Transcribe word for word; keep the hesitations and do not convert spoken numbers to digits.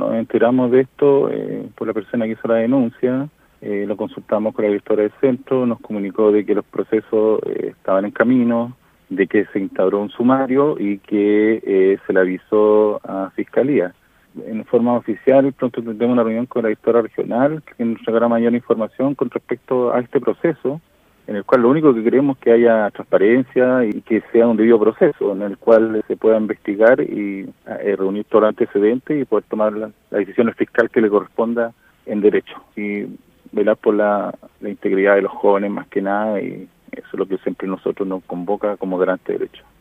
nos enteramos de esto eh, por la persona que hizo la denuncia, eh, lo consultamos con la directora del centro, nos comunicó de que los procesos eh, estaban en camino, de que se instauró un sumario y que eh, se le avisó a Fiscalía. En forma oficial, pronto tendremos una reunión con la directora regional que nos entregará mayor información con respecto a este proceso, en el cual lo único que queremos es que haya transparencia y que sea un debido proceso, en el cual se pueda investigar y eh, reunir todo el antecedente y poder tomar la, la decisión fiscal que le corresponda en derecho y velar por la, la integridad de los jóvenes más que nada, y eso es lo que siempre nosotros nos convoca como garante de derecho.